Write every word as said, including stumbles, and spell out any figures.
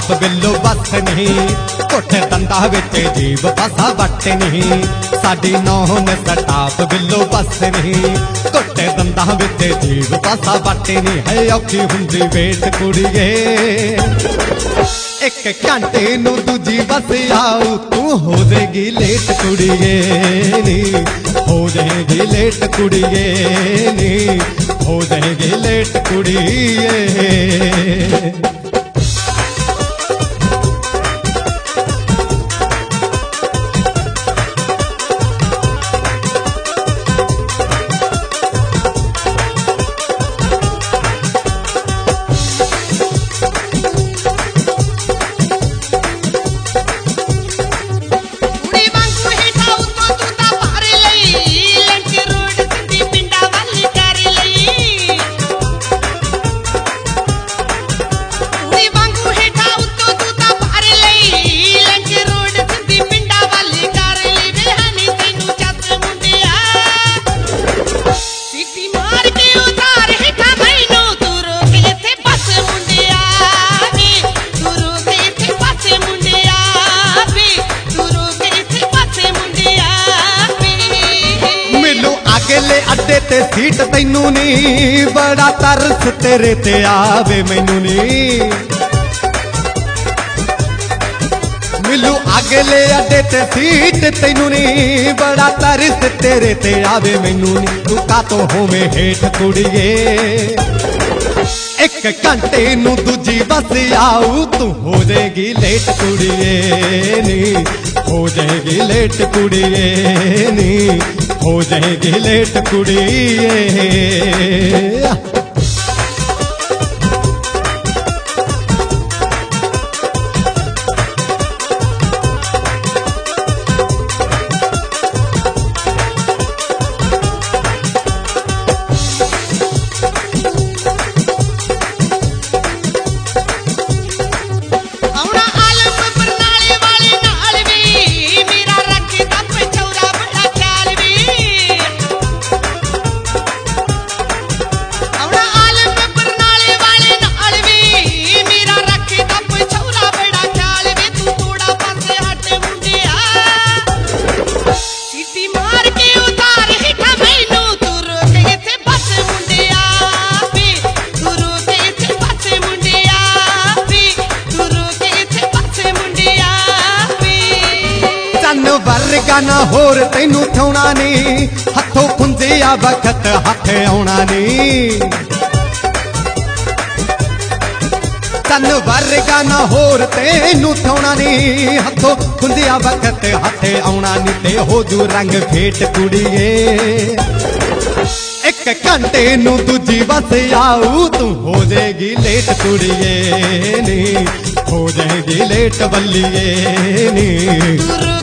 सटाप बिल्लो बस नहीं, कोठे दंदा विच जीव पासा वट नहीं। साडी नौह ने सटाप बिल्लो बस नहीं, कोठे दंदा विच जीव पासा वट नहीं। है औखी हुंदी वेट कुड़िए, एक घंटे नू दूजी बस आऊ, तू हो जाएगी लेट कुड़िए नी, हो जाएगी लेट कुड़िए नी, हो जाएगी लेट कुड़िए। अगले अड्डे ते सीट तैनू नी, बड़ा तरस तेरे ते आवे मैनू नी। मिलू अगले अड्डे ते सीट तैनू नी, बड़ा तरस तेरे ते आवे मैनू नी। तू का तो होवे हेठ कुड़िए, एक घंटे नू दूजी बस आऊ, तू हो जाएगी लेट कुड़िए नी, हो जाएगी लेट कुड़िए नी, हो जाएगी लेट कुड़िए। वर्गा ना होर तैनू थौना नी, हथों खुंजिया वक्त हथ आउणा नी। तन वर्गा ना होर तैनू थौना नी, हथों खुंजिया वक्त हथ आउणा नी। ते हो जू रंग फेट कुड़िए, एक घंटे नू दूजी बस आऊ, तू हो जाएगी लेट कुड़िए नी, हो जाएगी लेट बल्लिए नी।